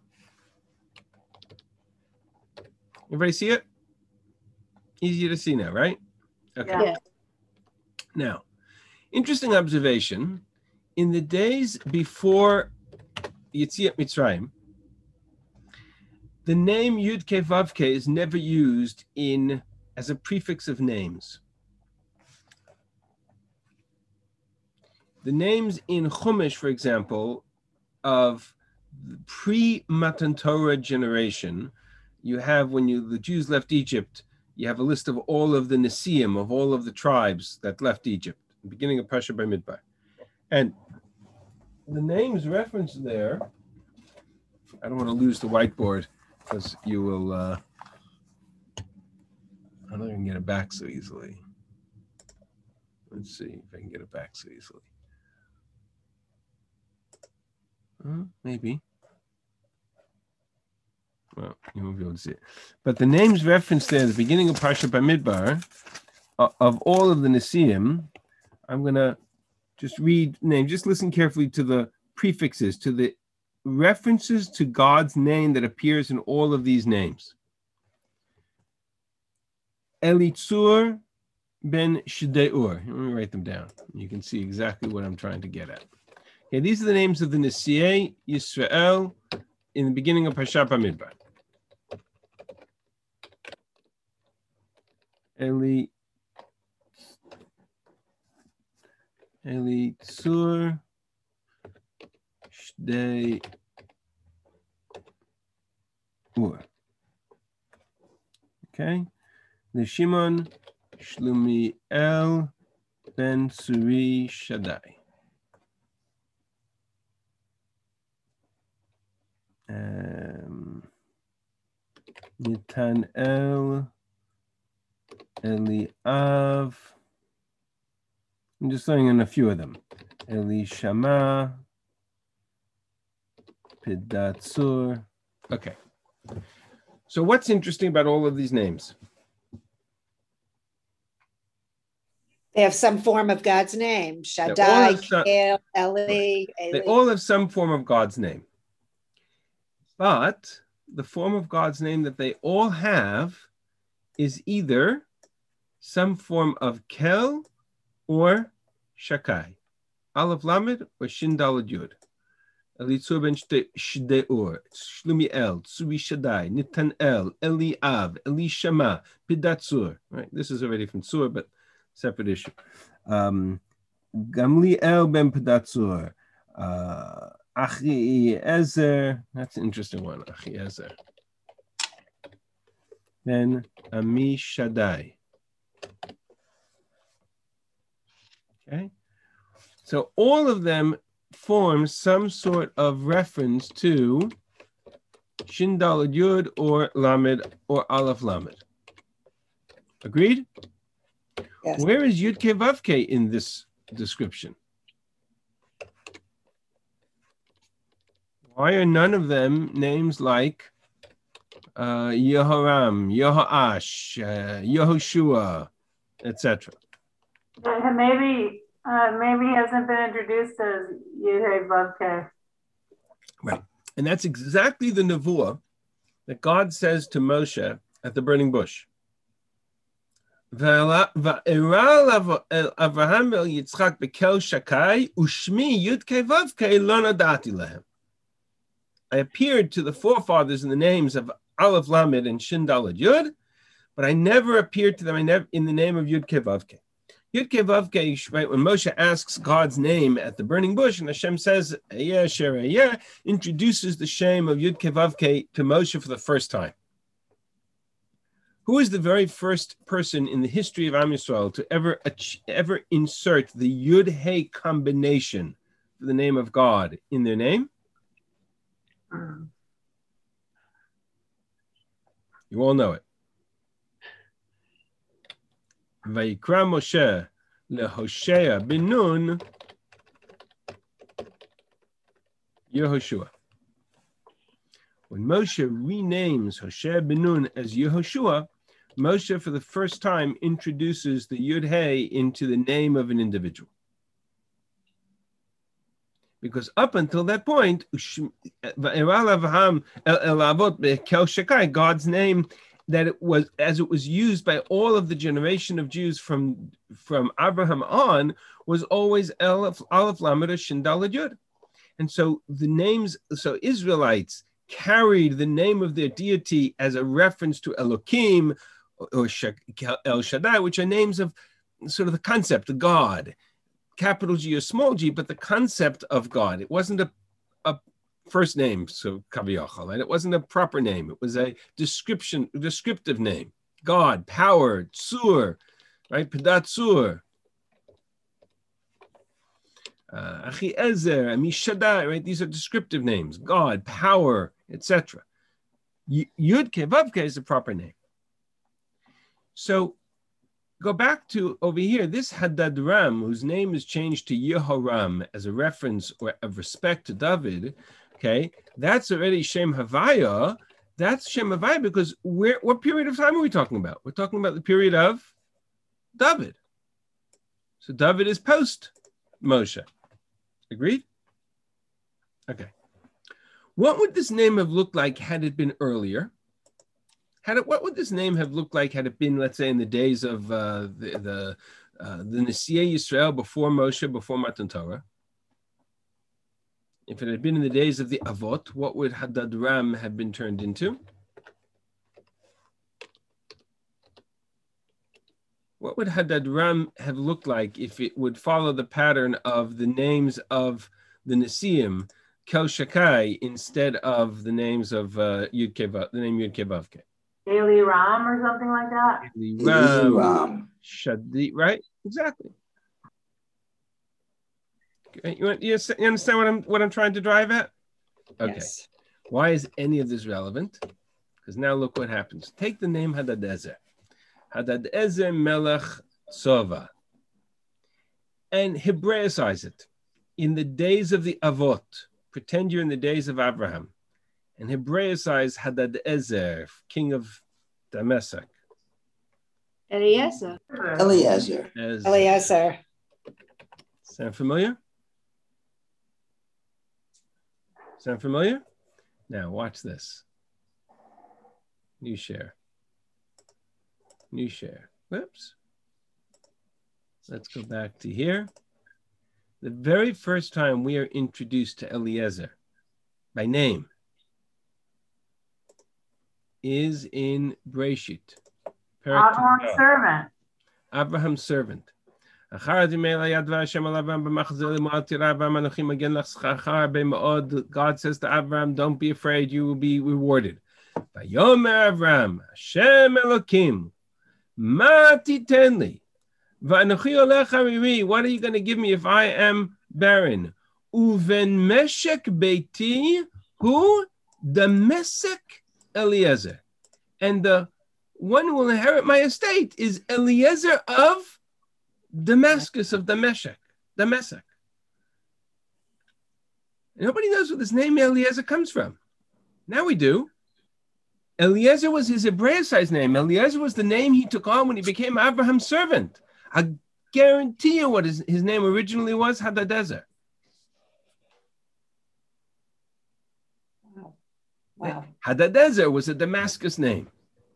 Everybody see it? Easy to see now, right? Okay. Yeah. Now, interesting observation. In the days before Yetziat Mitzrayim, the name Yud Ke Vav Ke is never used in as a prefix of names. The names in Chumash, for example, of the pre-Matan Torah generation, you have, when you the Jews left Egypt, you have a list of all of the Nesiim, of all of the tribes that left Egypt, beginning of Parashat Bamidbar. And the names referenced there, I don't want to lose the whiteboard because you will, uh, I don't even get it back so easily. Let's see if I can get it back so easily. Uh, maybe. Well, you won't be able to see it. But the names referenced there at the beginning of Parashat Bamidbar, uh, of all of the Nesiim, I'm going to just read names. Just listen carefully to the prefixes, to the references to God's name that appears in all of these names. Elitzur ben Shedeur. Let me write them down. You can see exactly what I'm trying to get at. Okay, these are the names of the Nesiei Yisrael in the beginning of Parashat Bamidbar. Eli, Elitzur Shedeur. Okay, the Shimon Shlumiel ben Suri Shaddai. Um, Netanel Eliav. I'm just throwing in a few of them. Elishama Pedatsur. Okay. So what's interesting about all of these names? They have some form of God's name. Shaddai, some, El, Eli, right. Eli. They all have some form of God's name. But the form of God's name that they all have is either some form of Kel or Shakai, Aleph Lamed or Shin Daled Yud. Elitzur ben Shedeur, Shlumiel, Tsuri Shaddai, Netanel, Eliav, Elishama, Pedatsur. Right, this is already from Tzur, but separate issue. Um, Gamliel ben Pedatsur. Uh, Achiezer, that's an interesting one. Achiezer. Then Amishadai. Okay, so all of them form some sort of reference to Shin Daled Yud or Lamed or Aleph Lamed. Agreed? Yes. Where is Yud Ke Vav Ke in this description? Why are none of them names like uh, Yehoram, Yehoash, uh, Yehoshua, et cetera? Maybe, uh, maybe he hasn't been introduced as Yud Vav Ke. Right, and that's exactly the nevuah that God says to Moshe at the burning bush. Avraham el Yitzchak bekel shakai ushmi Yud Ke Vav Ke lo nadati lehem. I appeared to the forefathers in the names of Aleph Lamed and Shin Daled Yud, but I never appeared to them I never, in the name of Yud Ke Vav Ke. Yud Ke Vav Ke, right, when Moshe asks God's name at the burning bush, and Hashem says, Eyeh Asher Eyeh, introduces the shame of Yud Ke Vav Ke to Moshe for the first time. Who is the very first person in the history of Am Yisrael to ever, ever insert the Yud He combination for the name of God in their name? You all know it. Vayikra Moshe leHoshea ben Nun Yehoshua. When Moshe renames Hoshea ben Nun as Yehoshua, Moshe for the first time introduces the Yud He into the name of an individual. Because up until that point, God's name, that it was as it was used by all of the generation of Jews from, from Abraham on, was always Aleph, Aleph Lamed Shin Daled Yud. And so the names, so Israelites carried the name of their deity as a reference to Elohim, or El Shaddai, which are names of sort of the concept of God, capital G or small g, but the concept of God. It wasn't a, a first name, so Kaviyachal, and it wasn't a proper name. It was a description, descriptive name. God, power, Tsur, right? Pedat Tsur. Uh, Achiezer, Amishadai, right? These are descriptive names. God, power, et cetera. Yud Ke Vav Ke is the proper name. So go back to over here. This Hadadram, whose name is changed to Yehoram as a reference or of respect to David, okay, that's already Shem Havaya. That's Shem Havaya because we're, what period of time are we talking about? We're talking about the period of David. So David is post Moshe. Agreed? Okay. What would this name have looked like had it been earlier? Had it, what would this name have looked like had it been, let's say, in the days of uh, the the uh, the Nesiei Yisrael before Moshe, before Matan Torah? If it had been in the days of the Avot, what would Hadadram have been turned into? What would Hadadram have looked like if it would follow the pattern of the names of the Nesiim, Kel Shakai, instead of the names of uh, Yud Kevav, the name Yud Kevavke? Eli Ram or something like that. Eli Ram, Shadi, right? Exactly. You, want, you understand what I'm what I'm trying to drive at? Okay. Yes. Why is any of this relevant? Because now look what happens. Take the name Hadadezer. Hadadezer Melech Sova. And Hebraicize it. In the days of the Avot, pretend you're in the days of Abraham. And Hebraicize Hadadezer, king of Damascus. Eliezer. Eliezer. Eliezer. Sound familiar? Sound familiar? Now watch this. New share. New share. Whoops. Let's go back to here. The very first time we are introduced to Eliezer by name is in Breshit. Abraham's servant. Abraham's servant. God says to Abraham, don't be afraid, you will be rewarded. Vayomer Abraham, Hashem Elokim, ma titenli, v'anochi olech hariri, what are you going to give me if I am barren? Uven meshek beiti, who? The Mesek Eliezer. And the one who will inherit my estate is Eliezer of Damascus, of Damascus, Damascus. Nobody knows where this name Eliezer comes from. Now we do. Eliezer was his Hebraicized name. Eliezer was the name he took on when he became Abraham's servant. I guarantee you what his, his name originally was, Hadadezer. Wow. Wow. Hadadezer was a Damascus name.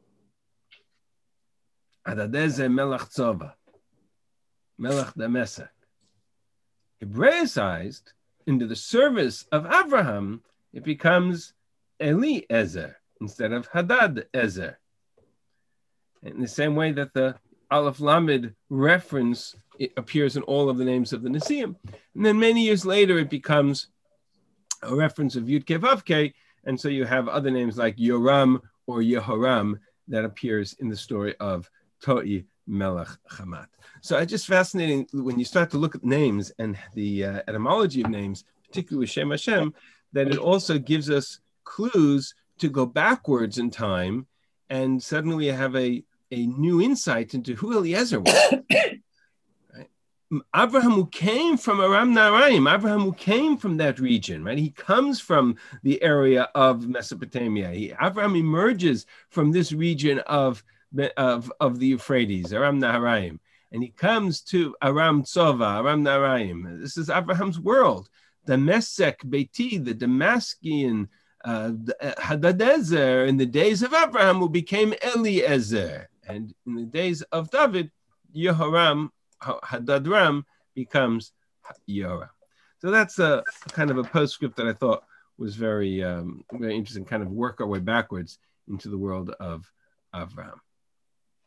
Hadadezer Melech Tzova. Melech Damascus. Hebraicized into the service of Abraham, it becomes Eliezer instead of Hadadezer. In the same way that the Aleph Lamed reference it appears in all of the names of the Nesiim. And then many years later, it becomes a reference of Yud Ke Vav Ke, and so you have other names like Yoram or Yehoram that appears in the story of Toi Melech Hamat. So it's just fascinating when you start to look at names and the uh, etymology of names, particularly with Shem Hashem, that it also gives us clues to go backwards in time, and suddenly we have a, a new insight into who Eliezer was. Right? Abraham, who came from Aram Naharaim, Abraham, who came from that region, right? He comes from the area of Mesopotamia. He, Abraham emerges from this region of, of, of the Euphrates, Aram Naharaim. And he comes to Aram Tzova, Aram Naharaim. This is Abraham's world. The Mesek Beiti, the Damascus, uh, Hadadezer, in the days of Abraham, who became Eliezer. And in the days of David, Yehoram, Hadadram, becomes Yehoram. So that's a, a kind of a postscript that I thought was very, um, very interesting, kind of work our way backwards into the world of Abraham.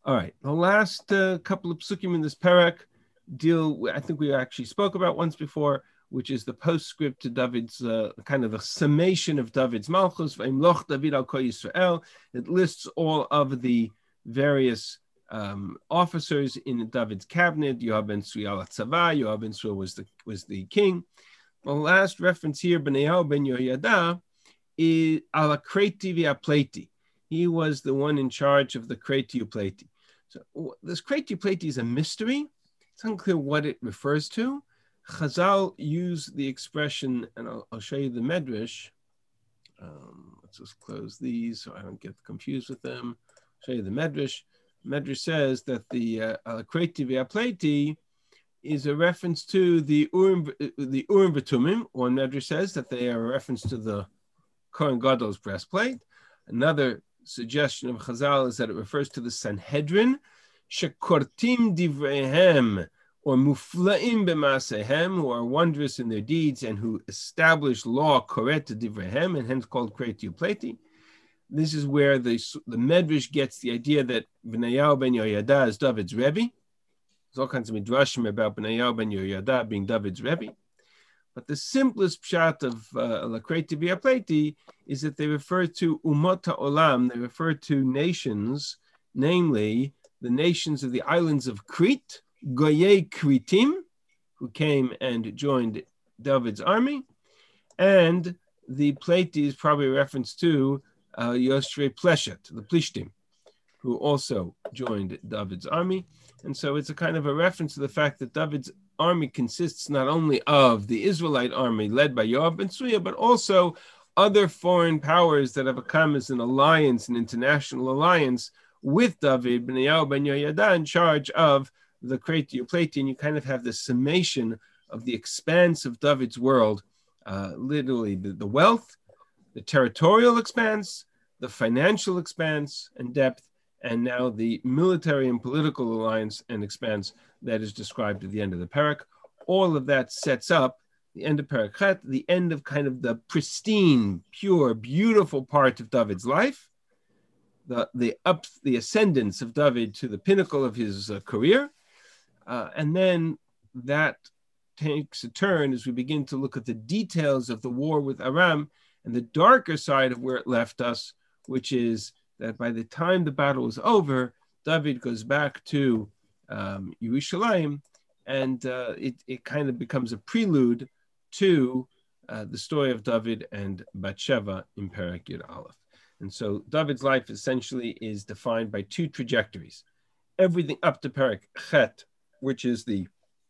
All right, the last uh, couple of psukim in this parak deal, I think we actually spoke about once before, which is the postscript to David's, uh, kind of a summation of David's Malchus, Vayimloch David al Kol Yisrael. It lists all of the various um, officers in David's cabinet. Yoav ben Tzvi al Tzava, Yoav ben Tzvi was the, was the king. The last reference here, Benayao ben Yehoyada, is ala Kreti v'apleti. He was the one in charge of the Kreti upleti. So this Kreti upleti is a mystery. It's unclear what it refers to. Chazal use the expression, and I'll, I'll show you the Medrash. Um, let's just close these so I don't get confused with them. I'll show you the Medrash. Medrash says that the uh, Kreti v'apleti is a reference to the Urim, the Urim v'Tumim. One Medrash says that they are a reference to the Kohen Gadol's breastplate. Another suggestion of Chazal is that it refers to the Sanhedrin, shekortim divreihem, or muflaim b'masehem, who are wondrous in their deeds and who establish law koret divreihem, and hence called Kreti upleti. This is where the, the Medrash gets the idea that Benayao ben Yehoyada is David's Rebbe. There's all kinds of midrashim about Benayao ben Yehoyada being David's Rebbe. But the simplest pshat of La Kreti v'apleti is that they refer to Umot ha'olam, they refer to nations, namely the nations of the islands of Crete, Goyei Kritim, who came and joined David's army, and the pleti is probably a reference to uh, Yoshre Pleshet, the Plishtim, who also joined David's army. And so it's a kind of a reference to the fact that David's army consists not only of the Israelite army led by Yoav ben Tzvi, but also other foreign powers that have come as an alliance, an international alliance with David, Benayao ben Yehoyada, in charge of the Kreti upleti, and you kind of have the summation of the expanse of David's world, uh, literally the, the wealth, the territorial expanse, the financial expanse and depth, and now the military and political alliance and expanse that is described at the end of the parak. All of that sets up the end of Parak Chet, the end of kind of the pristine, pure, beautiful part of David's life, the the up the ascendance of David to the pinnacle of his uh, career, uh, and then that takes a turn as we begin to look at the details of the war with Aram and the darker side of where it left us, which is that by the time the battle is over, David goes back to um, Yerushalayim, and uh, it, it kind of becomes a prelude to uh, the story of David and Bathsheba in Perek Yud Aleph. And so David's life essentially is defined by two trajectories. Everything up to Perek Chet, which is the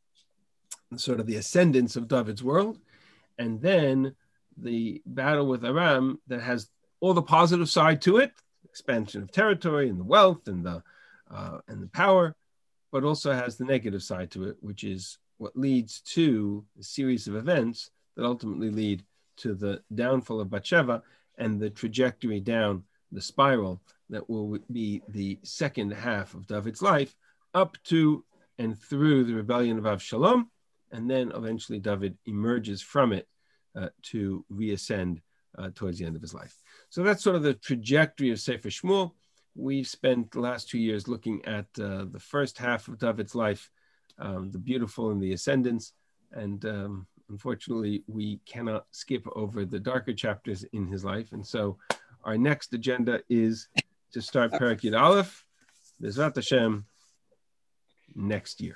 sort of the ascendance of David's world, and then the battle with Aram that has all the positive side to it, expansion of territory and the wealth and the uh, and the power, but also has the negative side to it, which is what leads to a series of events that ultimately lead to the downfall of Bathsheba and the trajectory down the spiral that will be the second half of David's life up to and through the rebellion of Avshalom, and then eventually David emerges from it uh, to reascend uh, towards the end of his life. So that's sort of the trajectory of Sefer Shmuel. We've spent the last two years looking at uh, the first half of David's life, um, the beautiful and the ascendance, and um, unfortunately, we cannot skip over the darker chapters in his life. And so our next agenda is to start Perek Yud Aleph, Bezrat Hashem, next year.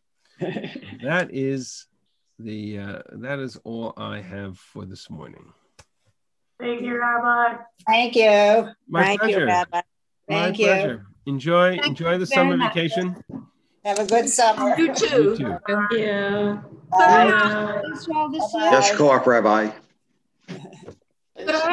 That is the uh, that is all I have for this morning. Thank you, Rabbi. Thank you. My Thank pleasure. you, Rabbi. Thank My you. Pleasure. Enjoy Thank enjoy you the very summer much. vacation. Have a good summer. You too. You too. Thank you. Bye. Bye. This all this Bye-bye. year. Yes, Clark, Rabbi.